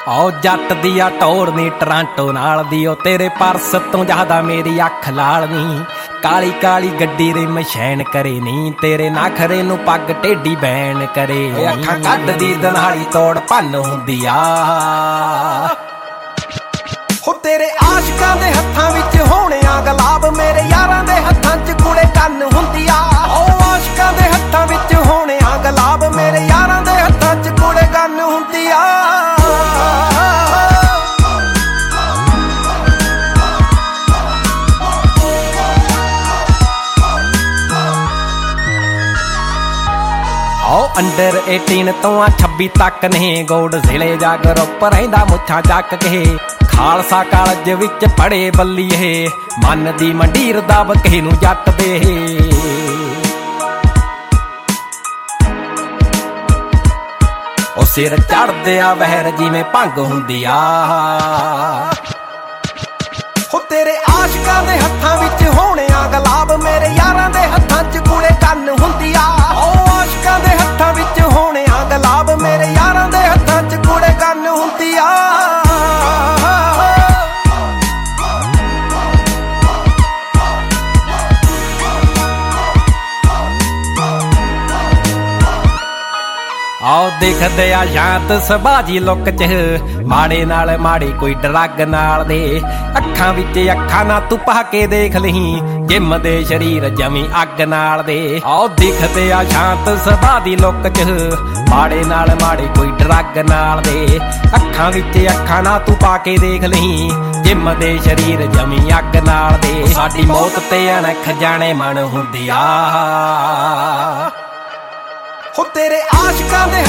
ਆਓ ਜੱਟ ਦੀ ਆ ਟੌਰ ਨੀ ਟਰਾਂਟੋ ਨਾਲ ਦੀ ਓ ਤੇਰੇ ਪਰਸ ਤੋਂ ਜ਼ਿਆਦਾ ਮੇਰੀ ਅੱਖ ਲਾਲ ਨੀ ਕਾਲੀ ਕਾਲੀ ਗੱਡੀ ਦੇ ਮਸ਼ੈਨ ਕਰੇ ਨੀ ਤੇਰੇ ਨਖਰੇ ਨੂੰ ਪੱਗ ਟੇਢੀ ਬੈਣ ਕਰੇ ਅੱਖਾਂ ਕੱਢਦੀ ਦਨਾਲੀ ਤੋੜ ਭੰਨ ਹੁੰਦੀ ਆ ਹੋ ਤੇਰੇ ਆਸ਼ਕਾਂ ਦੇ ਹੱਥਾਂ ਵਿੱਚ ਹੋਣਿਆ ਗੁਲਾਬ ਮੇਰੇ ਯਾਰਾਂ ਦੇ ਹੱਥਾਂ 'ਚ ਕੁੜੇ ਕੰਨ ਹੁੰਦੀ ਆ ਓ ਆਸ਼ਕਾਂ ਦੇ ਹੱਥਾਂ ਵਿੱਚ ਹੋਣਿਆ ਗੁਲਾਬ ਮੇਰੇ ਯਾਰਾਂ ਦੇ ਹੱਥਾਂ 'ਚ ਕੁੜੇ ਕੰਨ ਹੁੰਦੀ ਆ ਅੰਡਰ 18 ਤੋਂ ਆ 26 ਤੱਕ ਨੇ ਗੋਡ ਜ਼ਿਲ੍ਹੇ ਜਾ ਗਰੁੱਪ ਰਹਿੰਦਾ ਮੁੱਛਾਂ ਚੱਕ ਕੇ ਖਾਲਸਾ ਕਾਲਜ ਵਿੱਚ ਪੜੇ ਬੱਲੀਏ ਮਨ ਦੀ ਮੰਡੀਰ ਦਬ ਕੇ ਨੂੰ ਜੱਟ ਦੇ ਉਹ ਸਿਰ ਚੜਦੇ ਆ ਵਹਿਰ ਜਿਵੇਂ ਭੰਗ ਹੁੰਦੀ ਆ ਹੋ ਤੇਰੇ ਆਸ਼ਕਾਂ ਦੇ ਹੱਥਾਂ ਵਿੱਚ ਹੋਣਿਆ ਗੁਲਾਬ ਮੇਰੇ ਯਾਰਾਂ ਦੇ ਹੱਥਾਂ 'ਚ ਕੁੜੇ ਕੰਨ ਹੁੰਦੀ ਆ ਉਹ ਆਸ਼ਕਾਂ ਦੇ ਹੱਥਾਂ ਵਿੱਚ ਹੋਣਿਆ ਗੁਲਾਬ ਮੇਰੇ ਯਾਰਾਂ ਦੇ ਹੱਥਾਂ 'ਚ ਕੁੜੇ ਕੰਨ ਹੁੰਦੀ ਆ ਆਓ ਦੇਖਦੇ ਆ ਸ਼ਾਂਤ ਸਬਾਜੀ ਲੁੱਕ 'ਚ ਮਾੜੇ ਨਾਲ ਮਾੜੇ ਕੋਈ ਡਰੱਗ ਨਾਲ ਦੇ ਅੱਖਾਂ ਵਿੱਚ ਅੱਖਾਂ ਨਾ ਤੂੰ ਪਾ ਕੇ ਦੇਖ ਲਈ ਜਿੰਮ ਦੇ ਸਰੀਰ ਜਮੀ ਅੱਗ ਨਾਲ ਦੇ ਆਓ ਦੇਖਦੇ ਆ ਸ਼ਾਂਤ ਸਬਾਜੀ ਲੁੱਕ 'ਚ ਮਾੜੇ ਨਾਲ ਮਾੜੇ ਕੋਈ ਡਰੱਗ ਨਾਲ ਦੇ ਅੱਖਾਂ ਵਿੱਚ ਅੱਖਾਂ ਨਾ ਤੂੰ ਪਾ ਕੇ ਦੇਖ ਲਈ ਜਿੰਮ ਦੇ ਸਰੀਰ ਜਮੀ ਅੱਗ ਨਾਲ ਦੇ ਸਾਡੀ ਮੌਤ ਤੇ ਅਣਖ ਜਾਣੇ ਮਨ ਹੁੰਦੀ ਆ ਹੋ ਤੇਰੇ ਆਸ਼ਕਾਂ ਦੇ